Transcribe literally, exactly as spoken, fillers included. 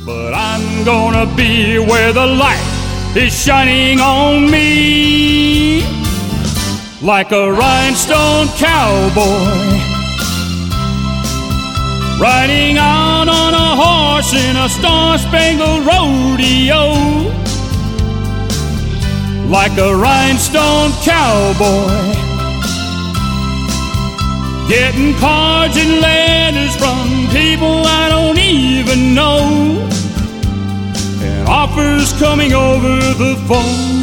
But I'm gonna be where the light is shining on me, like a rhinestone cowboy, riding out on a horse in a star-spangled rodeo. Like a rhinestone cowboy, getting cards and letters from people I don't even know, and offers coming over the phone.